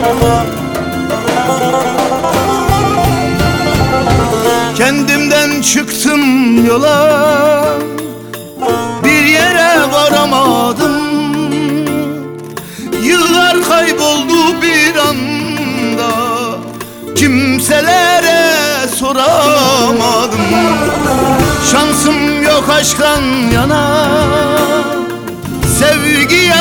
Kendimden çıktım yola, bir yere varamadım. Yıllar kayboldu bir anda, kimselere soramadım. Şansım yok aşktan yana, sevgiye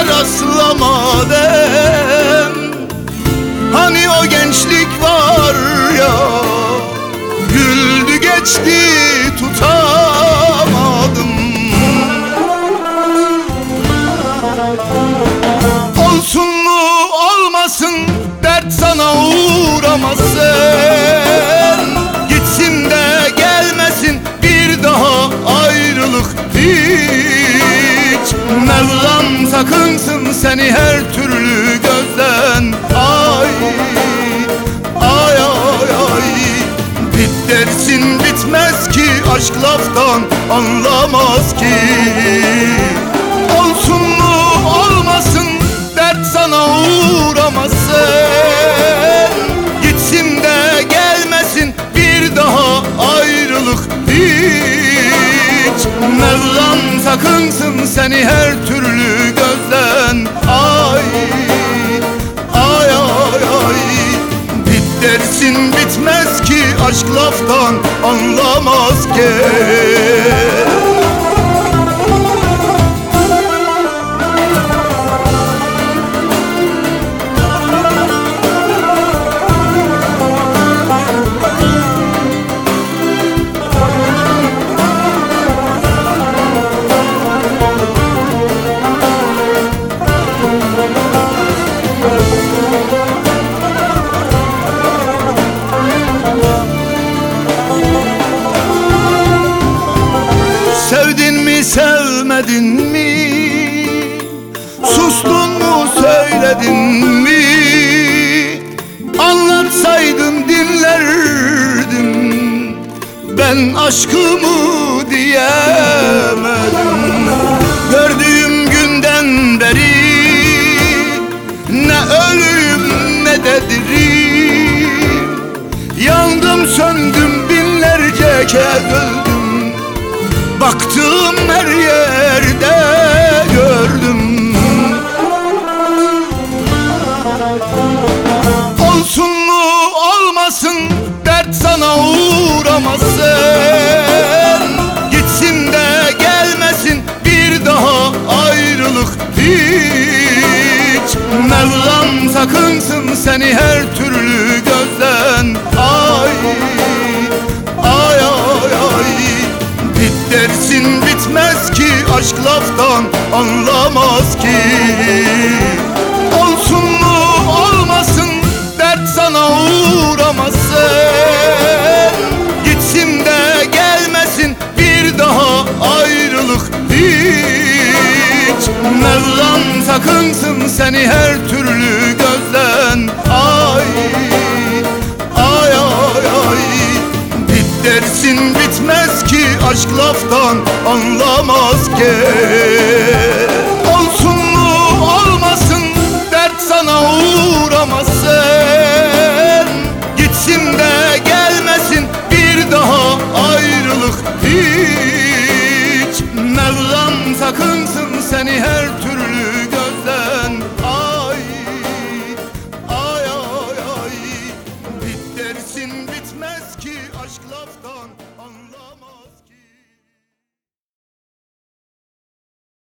rastlamadım. Hani o gençlik var ya, güldü geçti tutamadım. Olsun mu olmasın dert sana uğramasın. Gitsin de gelmesin bir daha ayrılık hiç. Mevlam sakınsın seni her türlü gözden. Ay ay ay ay, bit dersin bitmez ki, aşk laftan anlamaz ki. Olsun mu olmasın dert sana uğramasın. Gitsin de gelmesin bir daha ayrılık hiç. Mevlam sakınsın seni her türlü gözden. Ay ay ay ay, bit dersin bitmez ki, aşk laftan anlamaz ki. Sevdin mi sevmedin mi, sustun mu söyledin mi? Anlatsaydın dinlerdim, ben aşkımı diyemedim. Gördüğüm günden beri ne ölüm ne de dirim. Yandım söndüm binlerce kez öldüm, baktım her yerde gördüm. Olsun mu olmasın dert sana uğramasın. Gitsin de gelmesin bir daha ayrılık hiç. Mevlam sakınsın seni her türlü gözden. Ay ay ay ay, bit dersin bitmez ki, aşk laftan anlamaz ki. Olsun mu olmasın dert sana uğramasın. Gitsin de gelmesin bir daha ayrılık hiç. Mevlam sakınsın seni her türlü gözden. Ay ay ay ay, bit dersin bitmez ki, aşk laftan anlamaz ki. Olsun mu olmasın dert sana uğramasın. Gitsin de gelmesin bir daha ayrılık hiç. Mevlam sakınsın seni her türlü gözden. Ay ay ay ay, bit dersin bitmez ki, aşk laftan